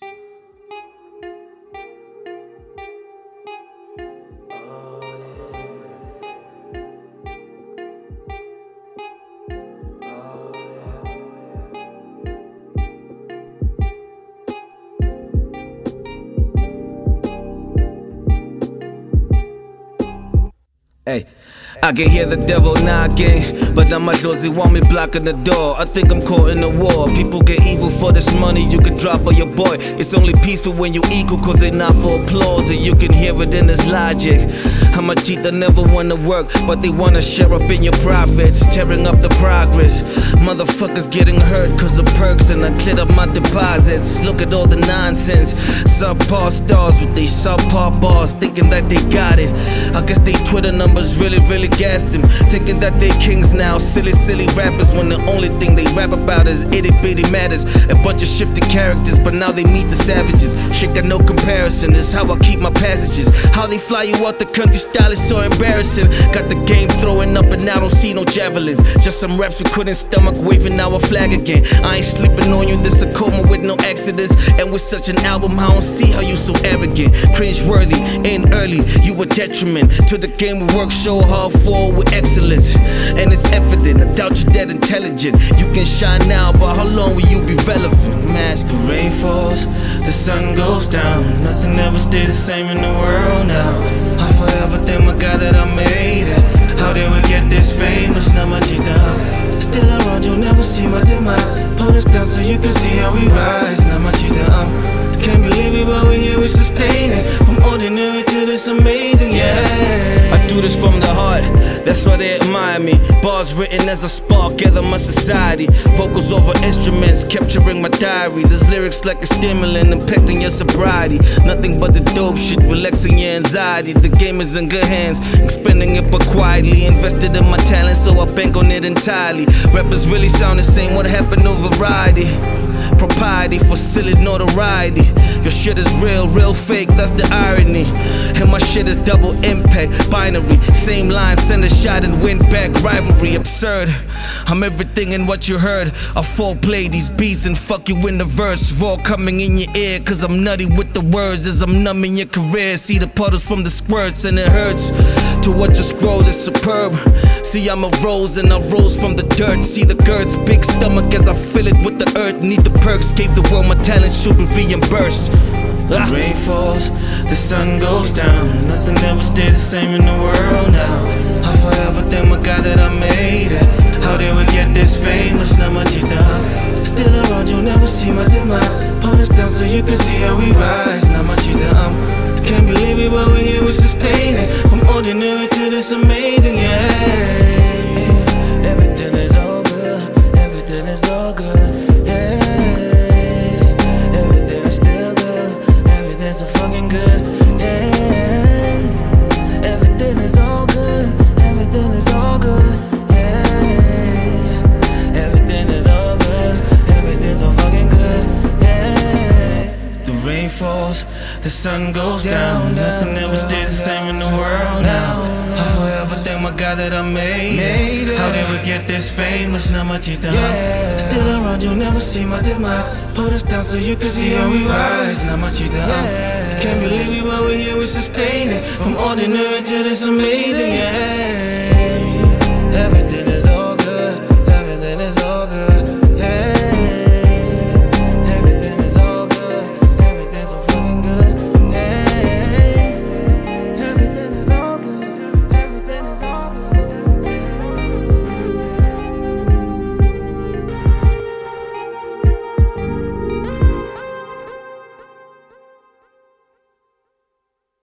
Hey, I can hear the devil knocking, but not much does he want me blocking the door. I think I'm caught in a war. People get evil for this money you could drop on your boy. It's only peaceful when you equal, cause they not for applause. And you can hear it in his logic. I'm a cheat that never wanna work, but they wanna share up in your profits, tearing up the progress. Motherfuckers getting hurt cause of perks, and I cleared up my deposits. Look at all the nonsense. Subpar stars with they subpar bars, thinking that they got it. I guess they Twitter numbers really gassed them, thinking that they kings now. Silly rappers when the only thing they rap about is itty bitty matters. A bunch of shifted characters, but now they meet the savages. Shit got no comparison, this how I keep my passages. How they fly you out the country, style is so embarrassing. Got the game throwing up and I don't see no javelins. Just some reps we couldn't stomach, waving our flag again. I ain't sleeping on you, this a coma with no exodus. And with such an album, I don't see how you so arrogant. Cringe worthy, in early, you a detriment to the game we work so hard for with excellence. And it's evident, I doubt you're that intelligent. You can shine now, but how long will you be relevant? Mask, the rain falls, the sun goes down. Nothing ever stays the same in the world now. I forever thank my God that I made it. How did we get this famous? Not much down. Still around, you'll never see my demise. Pull us down so you can see how we rise. Not much down. Can't believe it, but we're here, we sustain it. From ordinary to this amazing, yeah. I do this from the heart, that's why they admire me. Bars written as a spark, gather my society. Vocals over instruments, capturing my diary. There's lyrics like a stimulant, impacting your sobriety. Nothing but the dope shit, relaxing your anxiety. The game is in good hands, expending it but quietly. Invested in my talent, so I bank on it entirely. Rappers really sound the same, what happened to variety? Propriety for silly notoriety. Your shit is real fake, that's the irony. And my shit is double impact, binary. Same line, send a shot and win back. Rivalry, absurd. I'm everything in what you heard. I foreplay these beats and fuck you in the verse. Raw coming in your ear, cause I'm nutty with the words. As I'm numbing your career, see the puddles from the squirts and it hurts. To watch you scroll is superb. See I'm a rose and I rose from the dirt. See the girth, big stomach as I fill it with the earth. Need the perks, gave the world my talent, should be reimbursed. The rain falls, the sun goes down. Nothing ever stays the same in the world now. I forever thank my God that I made it. How did we get this famous? Not much down. Still around, you'll never see my demise. Pull us down so you can see how we rise. Not much down. Can't believe it, but we're here, we sustain it. From ordinary to this amazing, yeah. Everything is all good, everything is all good, yeah. Everything is still good, everything's so fucking good, yeah. Everything is all good, everything is all good, yeah. Everything is all good, everything's so fucking good, yeah. The rain falls, the sun goes down. Nothing ever stays the same in the world now. I forever thank my God that I made it. How did we get this famous? Not much down. Still around, you'll never see my demise. Put us down so you can see how we rise. Not much down. Can't believe it, but we're here, we sustain it. From ordinary to this amazing, yeah.